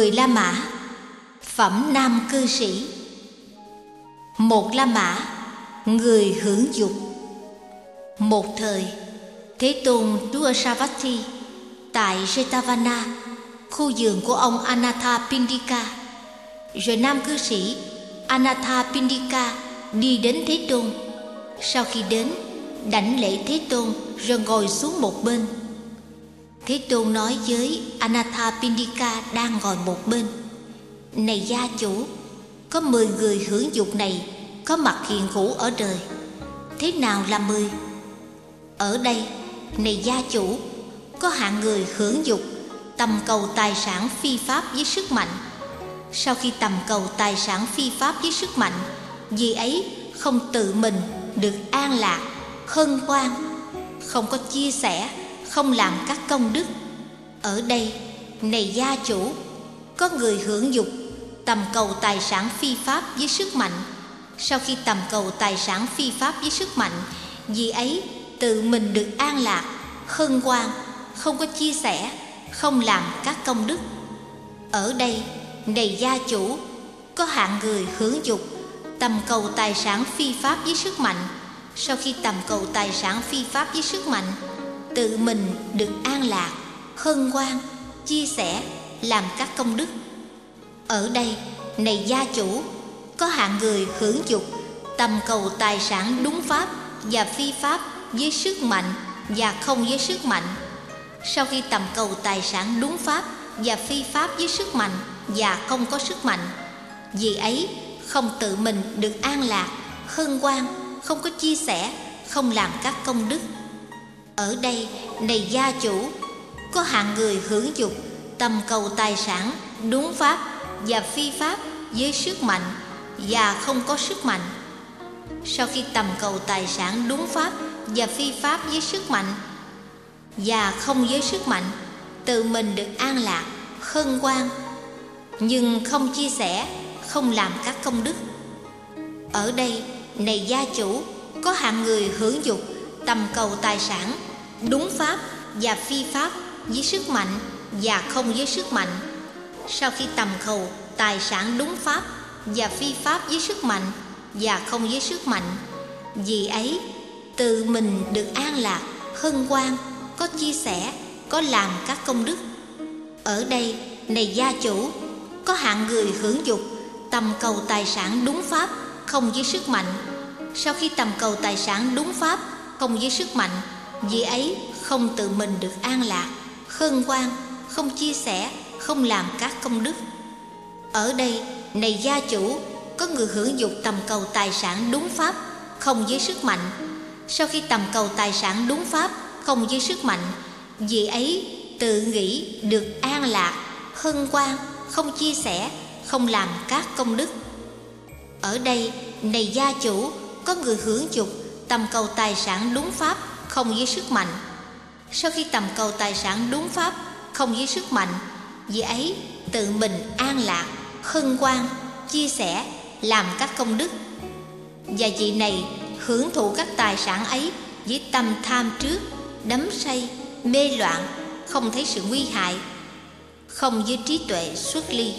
10 La Mã. Phẩm nam cư sĩ. 1 La Mã, người hưởng dục. Một thời, Thế Tôn trú ở Savatthi tại Jetavana, khu vườn của ông Anathapindika. Rồi nam cư sĩ Anathapindika đi đến Thế Tôn. Sau khi đến, đảnh lễ Thế Tôn rồi ngồi xuống một bên. Thế Tôn nói với Anathapindika đang ngồi một bên: Này gia chủ, có 10 người hưởng dục này có mặt hiện hữu ở đời. Thế nào là 10? Ở đây, này gia chủ, có hạng người hưởng dục, tầm cầu tài sản phi pháp với sức mạnh. Sau khi tầm cầu tài sản phi pháp với sức mạnh, vì ấy không tự mình được an lạc, hân hoan, không có chia sẻ, không làm các công đức. Ở đây, này gia chủ, có người hưởng dục, tầm cầu tài sản phi pháp với sức mạnh. Sau khi tầm cầu tài sản phi pháp với sức mạnh, vì ấy tự mình được an lạc, hân hoan, không có chia sẻ, không làm các công đức. Ở đây, này gia chủ, có hạng người hưởng dục, tầm cầu tài sản phi pháp với sức mạnh. Sau khi tầm cầu tài sản phi pháp với sức mạnh, tự mình được an lạc, hân hoan, chia sẻ, làm các công đức. Ở đây, này gia chủ, có hạng người hưởng dục, tầm cầu tài sản đúng pháp và phi pháp với sức mạnh và không với sức mạnh. Sau khi tầm cầu tài sản đúng pháp và phi pháp với sức mạnh và không có sức mạnh, vì ấy không tự mình được an lạc, hân hoan, không có chia sẻ, không làm các công đức. Ở đây, này gia chủ, có hạng người hưởng dục, tầm cầu tài sản đúng pháp và phi pháp với sức mạnh và không có sức mạnh. Sau khi tầm cầu tài sản đúng pháp và phi pháp với sức mạnh và không với sức mạnh, tự mình được an lạc, hân hoan, nhưng không chia sẻ, không làm các công đức. Ở đây, này gia chủ, có hạng người hưởng dục, tầm cầu tài sản đúng pháp và phi pháp với sức mạnh và không với sức mạnh. Sau khi tầm cầu tài sản đúng pháp và phi pháp với sức mạnh và không với sức mạnh, vì ấy tự mình được an lạc, hân hoan, có chia sẻ, có làm các công đức. Ở đây, này gia chủ, có hạng người hưởng dục, tầm cầu tài sản đúng pháp, không với sức mạnh. Sau khi tầm cầu tài sản đúng pháp, không với sức mạnh, vì ấy không tự mình được an lạc, hân hoan, không chia sẻ, không làm các công đức. Ở đây, này gia chủ, có người hưởng dục tầm cầu tài sản đúng pháp, không với sức mạnh. Sau khi tầm cầu tài sản đúng pháp, không với sức mạnh, vì ấy tự nghĩ được an lạc, hân hoan, không chia sẻ, không làm các công đức. Ở đây, này gia chủ, có người hưởng dục, tầm cầu tài sản đúng pháp, không với sức mạnh. Sau khi tầm cầu tài sản đúng pháp, không với sức mạnh, vì ấy tự mình an lạc, hân hoan, chia sẻ, làm các công đức. Và vị này hưởng thụ các tài sản ấy với tâm tham trước, đắm say, mê loạn, không thấy sự nguy hại, không với trí tuệ xuất ly.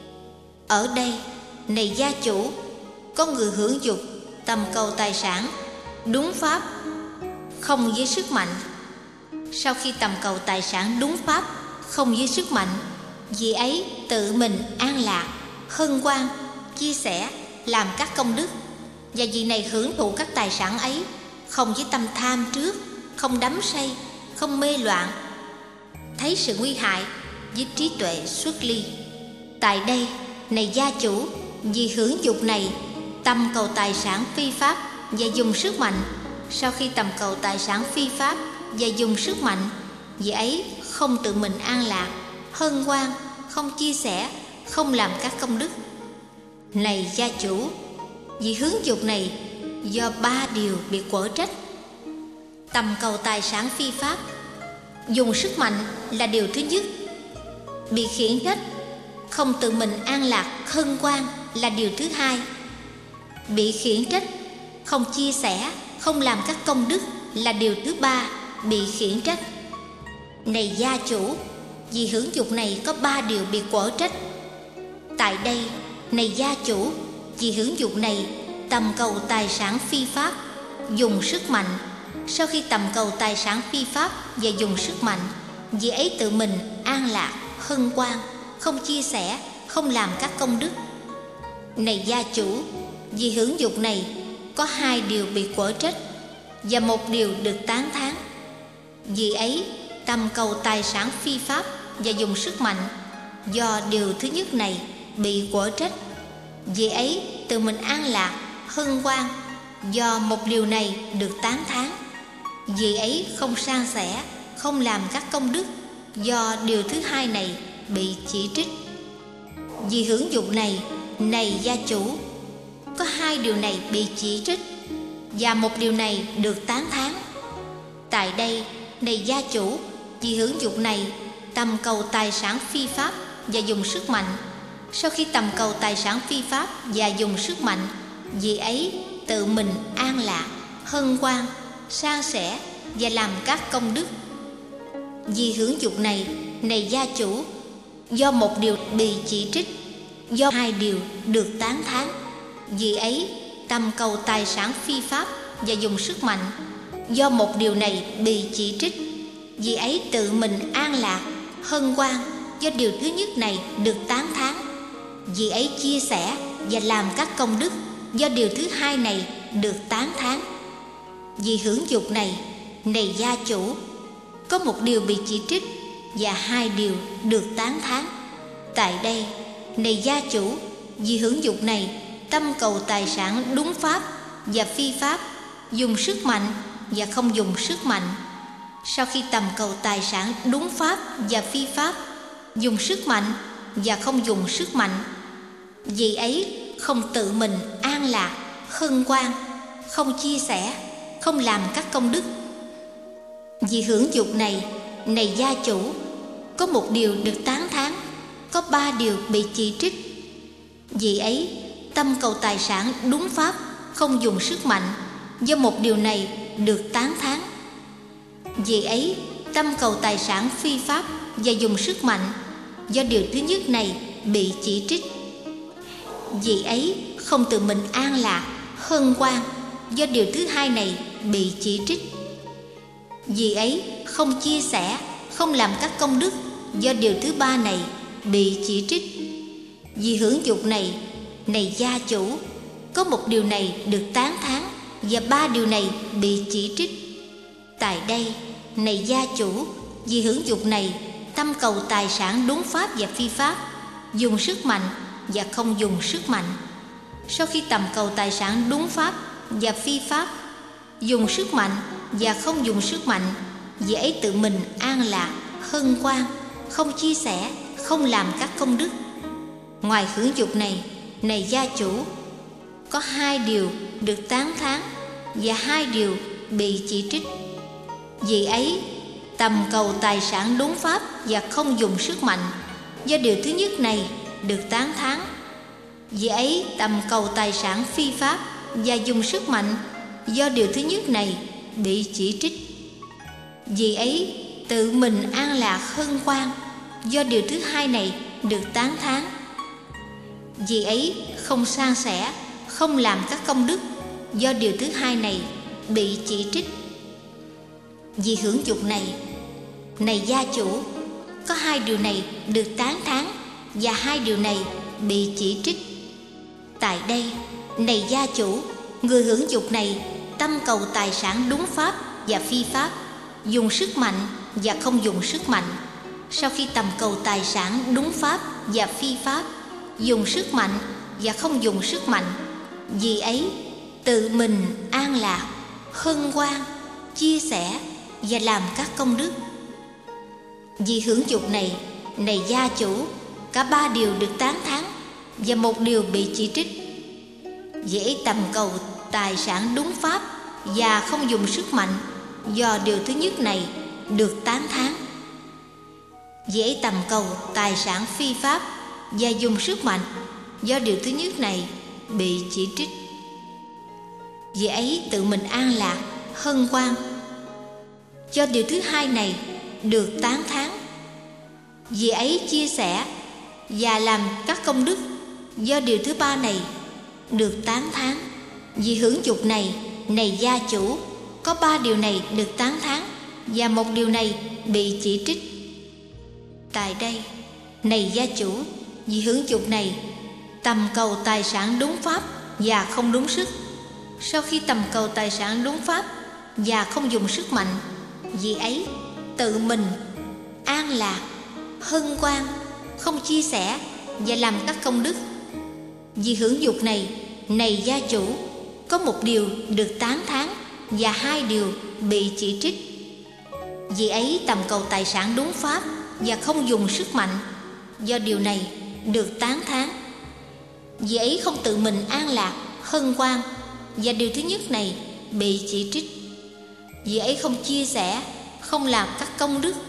Ở đây, này gia chủ, có người hưởng dục, tầm cầu tài sản đúng pháp, không với sức mạnh. Sau khi tầm cầu tài sản đúng pháp, không với sức mạnh, vì ấy tự mình an lạc, hân hoan, chia sẻ, làm các công đức. Và vị này hưởng thụ các tài sản ấy không với tâm tham trước, không đắm say, không mê loạn, thấy sự nguy hại, với trí tuệ xuất ly. Tại đây, này gia chủ, vì hưởng dục này, tầm cầu tài sản phi pháp và dùng sức mạnh. Sau khi tầm cầu tài sản phi pháp và dùng sức mạnh, vì ấy không tự mình an lạc, hân hoan, không chia sẻ, không làm các công đức. Này gia chủ, vì hướng dục này do 3 điều bị quở trách. Tầm cầu tài sản phi pháp, dùng sức mạnh là điều thứ nhất. Bị khiển trách, không tự mình an lạc, hân hoan là điều thứ hai. Bị khiển trách, không chia sẻ, không làm các công đức là điều thứ ba, bị khiển trách. Này gia chủ, vì hưởng dục này có 3 điều bị quở trách. Tại đây, này gia chủ, vì hưởng dục này tầm cầu tài sản phi pháp, dùng sức mạnh. Sau khi tầm cầu tài sản phi pháp và dùng sức mạnh, vị ấy tự mình an lạc, hân hoan, không chia sẻ, không làm các công đức. Này gia chủ, vì hưởng dục này có 2 điều bị quở trách và 1 điều được tán thán. Vì ấy tầm cầu tài sản phi pháp và dùng sức mạnh, do điều thứ nhất này bị quở trách, vì ấy tự mình an lạc, hân hoan, do 1 điều này được tán thán. Vì ấy không san sẻ, không làm các công đức, do điều thứ hai này bị chỉ trích. Vì hưởng dục này, này gia chủ, có 2 điều này bị chỉ trích và 1 điều này được tán thán. Tại đây, này gia chủ, vì hưởng dục này tầm cầu tài sản phi pháp và dùng sức mạnh. Sau khi tầm cầu tài sản phi pháp và dùng sức mạnh, vì ấy tự mình an lạc, hân hoan, san sẻ và làm các công đức. Vì hưởng dục này, này gia chủ, do 1 điều bị chỉ trích, do 2 điều được tán thán. Vì ấy tầm cầu tài sản phi pháp và dùng sức mạnh, do 1 điều này bị chỉ trích, vì ấy tự mình an lạc, hân hoan, do điều thứ nhất này được tán thán. Vì ấy chia sẻ và làm các công đức, do điều thứ hai này được tán thán. Vì hưởng dục này, này gia chủ, có 1 điều bị chỉ trích và 2 điều được tán thán. Tại đây, này gia chủ, vì hưởng dục này tâm cầu tài sản đúng pháp và phi pháp, dùng sức mạnh và không dùng sức mạnh. Sau khi tầm cầu tài sản đúng pháp và phi pháp, dùng sức mạnh và không dùng sức mạnh, vì ấy không tự mình an lạc, hân hoan, không chia sẻ, không làm các công đức. Vì hưởng dục này, này gia chủ, có 1 điều được tán thán, có 3 điều bị chỉ trích. Vì ấy tâm cầu tài sản đúng pháp, không dùng sức mạnh, do 1 điều này được tán thán. Vì ấy tâm cầu tài sản phi pháp và dùng sức mạnh, do điều thứ nhất này bị chỉ trích. Vì ấy không tự mình an lạc, hân hoan, do điều thứ hai này bị chỉ trích. Vì ấy không chia sẻ, không làm các công đức, do điều thứ ba này bị chỉ trích. Vì hưởng dục này, này gia chủ, có 1 điều này được tán thán và 3 điều này bị chỉ trích. Tại đây, này gia chủ, vì hưởng dục này tâm cầu tài sản đúng pháp và phi pháp, dùng sức mạnh và không dùng sức mạnh. Sau khi tầm cầu tài sản đúng pháp và phi pháp, dùng sức mạnh và không dùng sức mạnh, vì ấy tự mình an lạc, hân hoan, không chia sẻ, không làm các công đức. Ngoài hưởng dục này, này gia chủ, có 2 điều được tán thán và 2 điều bị chỉ trích. Vì ấy tầm cầu tài sản đúng pháp và không dùng sức mạnh, do điều thứ nhất này được tán thán. Vì ấy tầm cầu tài sản phi pháp và dùng sức mạnh, do điều thứ nhất này bị chỉ trích. Vì ấy tự mình an lạc, hân hoan, do điều thứ hai này được tán thán. Vì ấy không san sẻ, không làm các công đức, do điều thứ hai này bị chỉ trích. Vì hưởng dục này, này gia chủ, có 2 điều này được tán thán và 2 điều này bị chỉ trích. Tại đây, này gia chủ, người hưởng dục này tâm cầu tài sản đúng pháp và phi pháp, dùng sức mạnh và không dùng sức mạnh. Sau khi tầm cầu tài sản đúng pháp và phi pháp, dùng sức mạnh và không dùng sức mạnh, vì ấy tự mình an lạc, hân hoan, chia sẻ và làm các công đức. Vì hưởng dục này, này gia chủ, cả 3 điều được tán thán và 1 điều bị chỉ trích. Dễ tầm cầu tài sản đúng pháp và không dùng sức mạnh, do điều thứ nhất này được tán thán. Dễ tầm cầu tài sản phi pháp và dùng sức mạnh, do điều thứ nhất này bị chỉ trích. Vì ấy tự mình an lạc, hân hoan, do điều thứ hai này được tán thán. Vì ấy chia sẻ và làm các công đức, do điều thứ ba này được tán thán. Vì hưởng dục này, này gia chủ, có 3 điều này được tán thán và 1 điều này bị chỉ trích. Tại đây, này gia chủ, vì hưởng dục này, tầm cầu tài sản đúng pháp và không đúng sức. Sau khi tầm cầu tài sản đúng pháp và không dùng sức mạnh, vì ấy tự mình an lạc, hân hoan, không chia sẻ và làm các công đức. Vì hưởng dục này, này gia chủ, có 1 điều được tán thán và 2 điều bị chỉ trích. Vì ấy tầm cầu tài sản đúng pháp và không dùng sức mạnh, do điều này được tán thán. Vì ấy không tự mình an lạc, hân hoan, và điều thứ nhất này bị chỉ trích. Vì ấy không chia sẻ, không làm các công đức,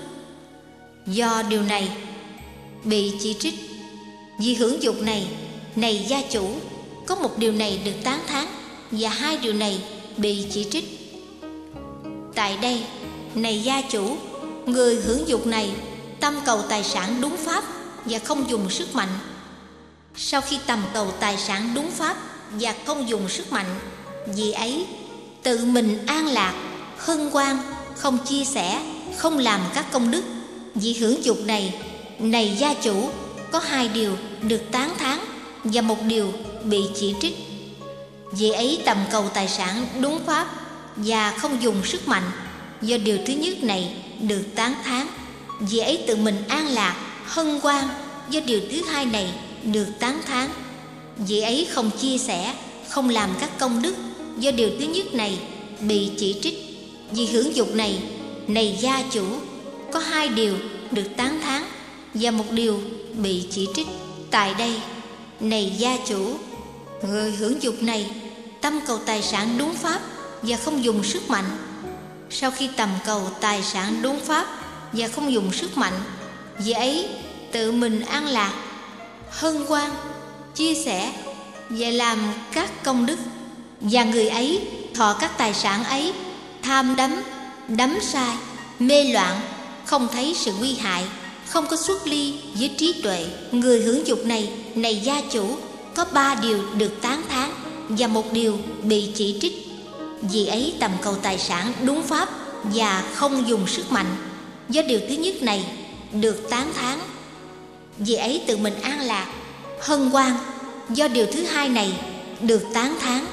do điều này bị chỉ trích. Vì hưởng dục này, này gia chủ, có 1 điều này được tán thán và 2 điều này bị chỉ trích. Tại đây, này gia chủ, người hưởng dục này tâm cầu tài sản đúng pháp và không dùng sức mạnh. Sau khi tầm cầu tài sản đúng pháp và không dùng sức mạnh, vì ấy tự mình an lạc, hân hoan, không chia sẻ, không làm các công đức. Vì hưởng dục này, này gia chủ, có 2 điều được tán thán và 1 điều bị chỉ trích. Vì ấy tầm cầu tài sản đúng pháp và không dùng sức mạnh, do điều thứ nhất này được tán thán. Vì ấy tự mình an lạc, hân hoan, do điều thứ hai này được tán thán. Vì ấy không chia sẻ, không làm các công đức, do điều thứ nhất này bị chỉ trích. Vì hưởng dục này, này gia chủ, có 2 điều được tán thán và 1 điều bị chỉ trích. Tại đây, này gia chủ, người hưởng dục này tâm cầu tài sản đúng pháp và không dùng sức mạnh. Sau khi tầm cầu tài sản đúng pháp và không dùng sức mạnh, vì ấy tự mình an lạc, hân hoan, chia sẻ và làm các công đức. Và người ấy thọ các tài sản ấy, tham đắm sai, mê loạn, không thấy sự nguy hại, không có xuất ly với trí tuệ. Người hưởng dục này, này gia chủ, có 3 điều được tán thán và 1 điều bị chỉ trích. Vì ấy tầm cầu tài sản đúng pháp và không dùng sức mạnh, do điều thứ nhất này được tán thán. Vì ấy tự mình an lạc, hân hoan, do điều thứ hai này được tán thán.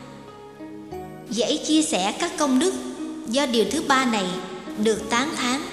Vì ấy chia sẻ các công đức, do điều thứ ba này được tán thán.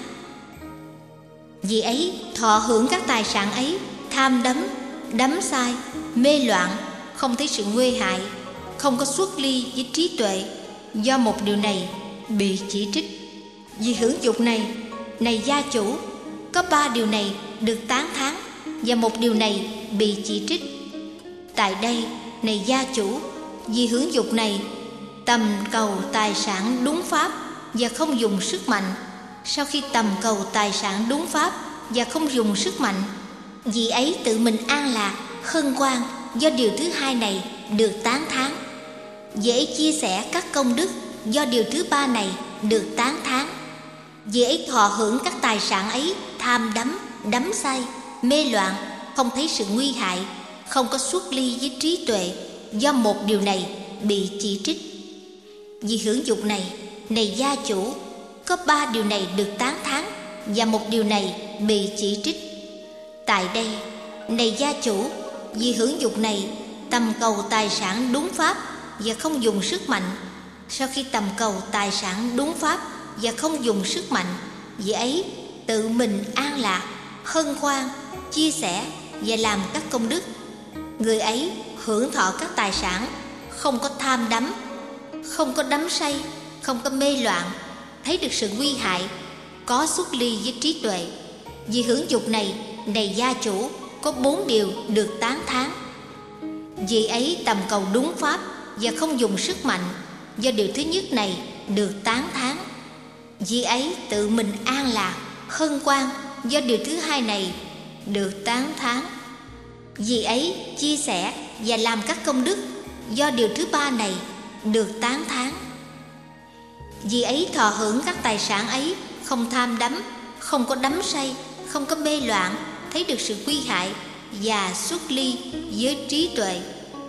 Vì ấy thọ hưởng các tài sản ấy, tham đắm sai, mê loạn, không thấy sự nguy hại, không có xuất ly với trí tuệ, do 1 điều này bị chỉ trích. Vì hưởng dục này, này gia chủ, có 3 điều này được tán thán và 1 điều này bị chỉ trích. Tại đây, này gia chủ, vì hưởng dục này tầm cầu tài sản đúng pháp và không dùng sức mạnh. Sau khi tầm cầu tài sản đúng pháp và không dùng sức mạnh, vì ấy tự mình an lạc, hân hoan, do điều thứ hai này được tán thán. Vì ấy chia sẻ các công đức, do điều thứ ba này được tán thán. Vì ấy thọ hưởng các tài sản ấy, tham đắm say, mê loạn, không thấy sự nguy hại, không có xuất ly với trí tuệ, do 1 điều này bị chỉ trích. Vì hưởng dục này, này gia chủ, có 3 điều này được tán thán và 1 điều này bị chỉ trích. Tại đây, này gia chủ, vì hưởng dục này tầm cầu tài sản đúng pháp và không dùng sức mạnh. Sau khi tầm cầu tài sản đúng pháp và không dùng sức mạnh, vì ấy tự mình an lạc, hân hoan, chia sẻ và làm các công đức. Người ấy hưởng thọ các tài sản, không có tham đắm, không có đắm say, không có mê loạn, thấy được sự nguy hại, có xuất ly với trí tuệ. Vì hưởng dục này, này gia chủ, có 4 điều được tán thán. Vì ấy tầm cầu đúng pháp và không dùng sức mạnh, do điều thứ nhất này được tán thán. Vì ấy tự mình an lạc, hân hoan, do điều thứ hai này được tán thán. Vì ấy chia sẻ và làm các công đức, do điều thứ ba này được tán thán. Vì ấy thọ hưởng các tài sản ấy, không tham đắm, không có đắm say, không có mê loạn, thấy được sự nguy hại, và xuất ly với trí tuệ.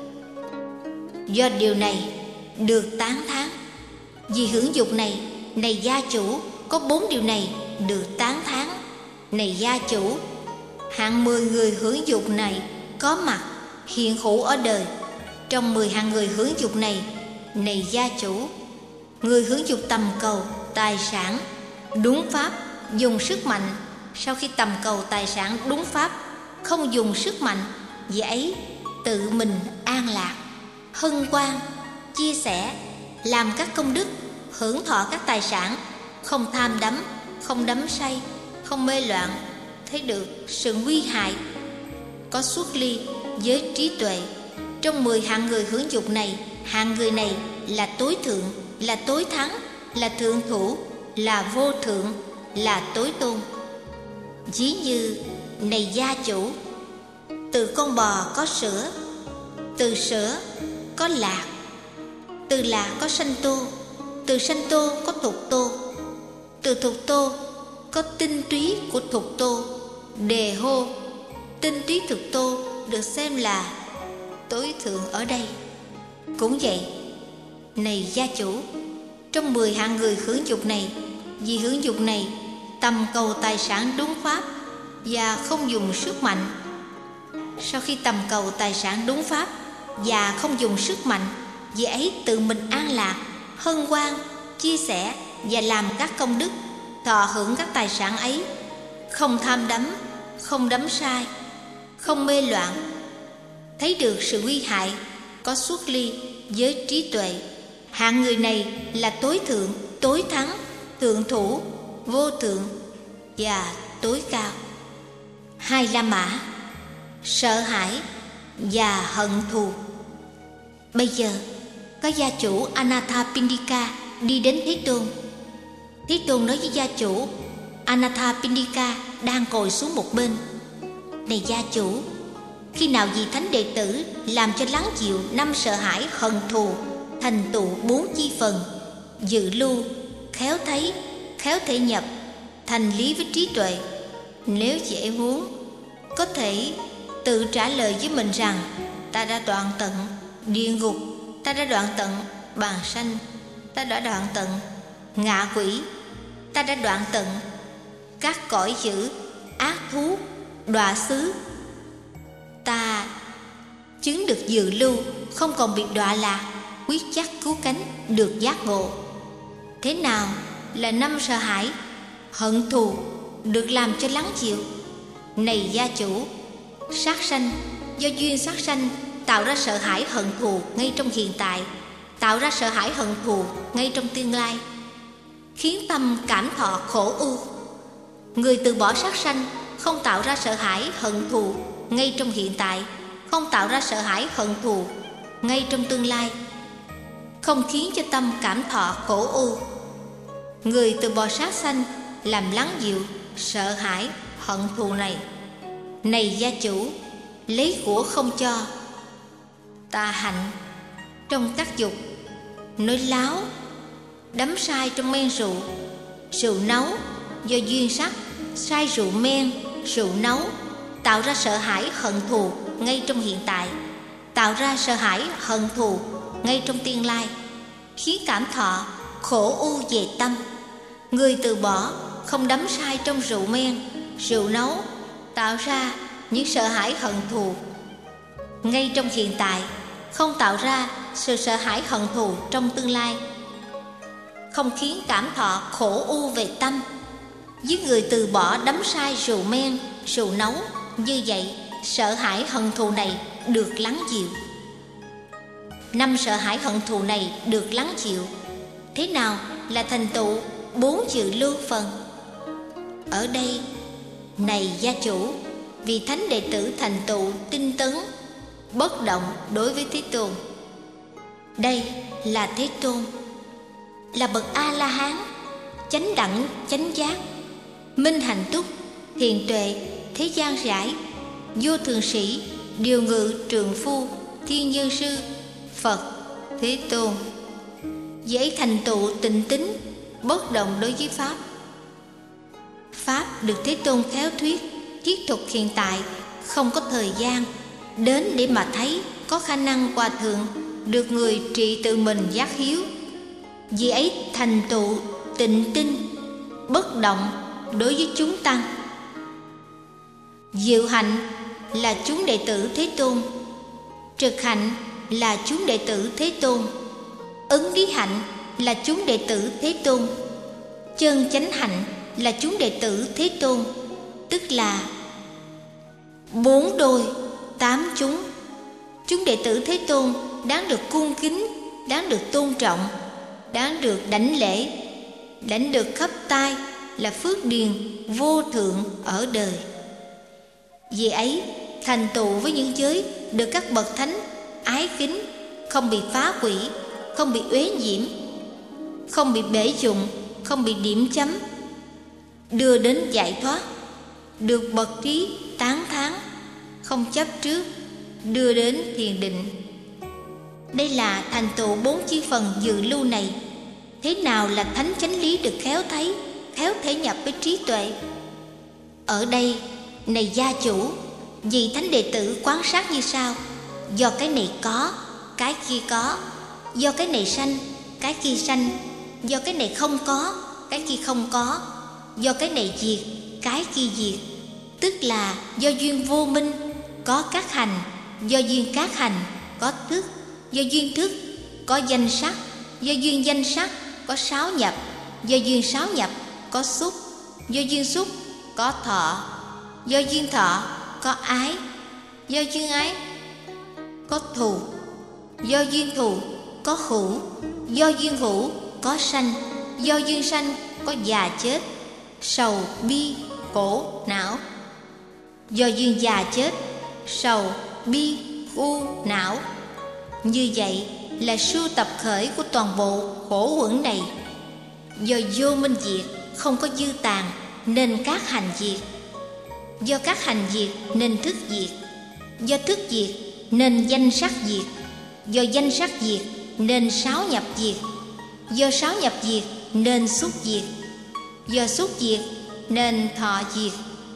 Do điều này được tán thán. Vì hưởng dục này, này gia chủ, có 4 điều này được tán thán. Này gia chủ, hạng 10 người hưởng dục này có mặt hiện hữu ở đời. Trong 10 hạng người hưởng dục này, này gia chủ, người hưởng dục tầm cầu tài sản đúng pháp, dùng sức mạnh. Sau khi tầm cầu tài sản đúng pháp, không dùng sức mạnh, vì ấy tự mình an lạc, hân hoan, chia sẻ, làm các công đức, hưởng thọ các tài sản, không tham đắm, không đắm say, không mê loạn, thấy được sự nguy hại, có xuất ly với trí tuệ. Trong 10 hạng người hưởng dục này, hạng người này là tối thượng, là tối thắng, là thượng thủ, là vô thượng, là tối tôn. Ví như, này gia chủ, từ con bò có sữa, từ sữa có lạc, từ lạc có sanh tô, từ sanh tô có thục tô, từ thục tô có tinh túy của thục tô, đề hô. Tinh túy thục tô được xem là tối thượng ở đây. Cũng vậy, này gia chủ, trong 10 hạng người hưởng dục này, vì hưởng dục này tầm cầu tài sản đúng pháp và không dùng sức mạnh. Sau khi tầm cầu tài sản đúng pháp và không dùng sức mạnh, vì ấy tự mình an lạc, hân hoan, chia sẻ và làm các công đức, thọ hưởng các tài sản ấy, không tham đắm, không đắm sai, không mê loạn, thấy được sự nguy hại, có xuất ly với trí tuệ. Hạng người này là tối thượng, tối thắng, thượng thủ, vô thượng và tối cao. 2 La Mã, sợ hãi và hận thù. Bây giờ có gia chủ Anathapindika đi đến Thế Tôn. Thế Tôn nói với gia chủ Anathapindika đang ngồi xuống một bên: này gia chủ, khi nào vị thánh đệ tử làm cho lắng dịu 5 sợ hãi hận thù, thành tựu 4 chi phần: dự lưu, khéo thấy, khéo thể nhập, thành lý với trí tuệ. Nếu dễ muốn, có thể tự trả lời với mình rằng: ta đã đoạn tận địa ngục, ta đã đoạn tận bàn sanh, ta đã đoạn tận ngạ quỷ, ta đã đoạn tận các cõi dữ, ác thú, đọa xứ. Ta chứng được dự lưu, không còn bị đọa lạc, quyết chắc cứu cánh, được giác ngộ. Thế nào là 5 sợ hãi hận thù được làm cho lắng dịu? Này gia chủ, sát sanh, do duyên sát sanh tạo ra sợ hãi hận thù ngay trong hiện tại, tạo ra sợ hãi hận thù ngay trong tương lai, khiến tâm cảm thọ khổ ưu. Người từ bỏ sát sanh không tạo ra sợ hãi hận thù ngay trong hiện tại, không tạo ra sợ hãi hận thù ngay trong tương lai, không khiến cho tâm cảm thọ khổ ưu. Người từ bỏ sát sanh làm lắng dịu sợ hãi hận thù này. Này gia chủ, lấy của không cho, tà hạnh trong các dục, nói láo, đắm sai trong men rượu, rượu nấu, do duyên sắc sai rượu men, rượu nấu, tạo ra sợ hãi hận thù ngay trong hiện tại, tạo ra sợ hãi hận thù ngay trong tương lai, khiến cảm thọ khổ ưu về tâm. Người từ bỏ không đắm sai trong rượu men, rượu nấu, tạo ra những sợ hãi hận thù ngay trong hiện tại, không tạo ra sự sợ hãi hận thù trong tương lai, không khiến cảm thọ khổ ưu về tâm. Với người từ bỏ đắm sai rượu men, rượu nấu, như vậy sợ hãi hận thù này được lắng dịu. 5 sợ hãi hận thù này được lắng dịu. Thế nào là thành tựu 4 dự lưu phần? Ở đây, này gia chủ, vị thánh đệ tử thành tựu tinh tấn, bất động đối với Thế Tôn. Đây là Thế Tôn, là bậc A-la-hán, chánh đẳng chánh giác, minh hạnh túc, hiền tuệ, thế gian rải, vô thường sĩ, điều ngự trượng phu, thiên nhân sư, Phật, Thế Tôn. Dễ thành tựu tịnh tín, bất động đối với Pháp. Pháp được Thế Tôn khéo thuyết, thiết thực hiện tại, không có thời gian đến để mà thấy có khả năng hòa thượng được người trị tự mình giác hiếu. Vì ấy thành tựu tịnh tinh, bất động đối với chúng tăng. Diệu hạnh là chúng đệ tử Thế Tôn, trực hạnh là chúng đệ tử Thế Tôn, ứng lý hạnh là chúng đệ tử Thế Tôn, chân chánh hạnh là chúng đệ tử Thế Tôn, tức là 4 đôi 8 chúng. Chúng đệ tử Thế Tôn đáng được cung kính, đáng được tôn trọng, đáng được đảnh lễ, đảnh được khắp tai, là phước điền vô thượng ở đời. Vì ấy thành tựu với những giới được các bậc thánh ái kính, không bị phá hủy, không bị uế nhiễm, không bị bể dụng, không bị điểm chấm, đưa đến giải thoát, được bậc trí tán thán, không chấp trước, đưa đến thiền định. Đây là thành tựu 4 chi phần dự lưu này. Thế nào là thánh chánh lý được khéo thấy, khéo thể nhập với trí tuệ? Ở đây, này gia chủ, vì thánh đệ tử quán sát như sau: do cái này có, cái kia có; do cái này sanh, cái kia sanh; do cái này không có, cái kia không có; do cái này diệt, cái kia diệt. Tức là do duyên vô minh có các hành, do duyên các hành có thức, do duyên thức có danh sắc, do duyên danh sắc có sáu nhập, do duyên sáu nhập có xúc, do duyên xúc có thọ, do duyên thọ có ái, do duyên ái có thù, do duyên thù có hữu, do duyên hữu có sanh, do duyên sanh có già chết, sầu bi khổ não. Do duyên già chết, sầu bi u não. Như vậy là sưu tập khởi của toàn bộ khổ uẩn này. Do vô minh diệt, không có dư tàn, nên các hành diệt. Do các hành diệt nên thức diệt. Do thức diệt nên danh sắc diệt. Do danh sắc diệt nên sáu nhập diệt. Do sáu nhập diệt nên xúc diệt. Do xúc diệt nên thọ diệt.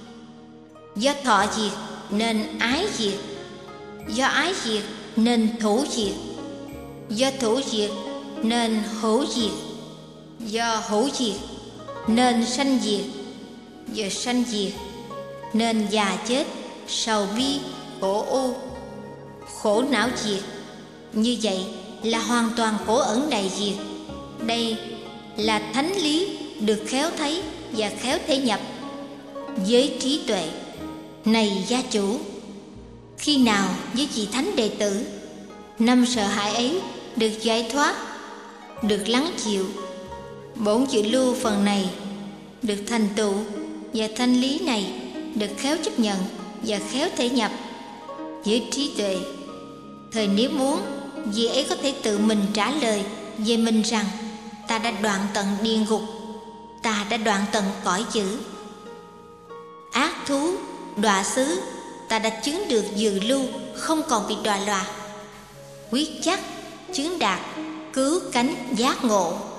Do thọ diệt nên ái diệt. Do ái diệt nên thủ diệt. Do thủ diệt nên hữu diệt. Do hữu diệt nên sanh diệt. Do sanh diệt nên già chết, sầu bi khổ u, khổ não diệt. Như vậy là hoàn toàn khổ ẩn đại diệt. Đây là thánh lý được khéo thấy và khéo thể nhập với trí tuệ. Này gia chủ, khi nào với vị thánh đệ tử, năm sợ hãi ấy được giải thoát, được lắng chịu, bổn dự lưu phần này được thành tựu, và thanh lý này được khéo chấp nhận và khéo thể nhập với trí tuệ, thời nếu muốn, vị ấy có thể tự mình trả lời về mình rằng: ta đã đoạn tận địa ngục, ta đã đoạn tận cõi dữ, ác thú, đọa xứ, ta đã chứng được dự lưu, không còn bị đọa loạn, quyết chắc chứng đạt cứu cánh giác ngộ.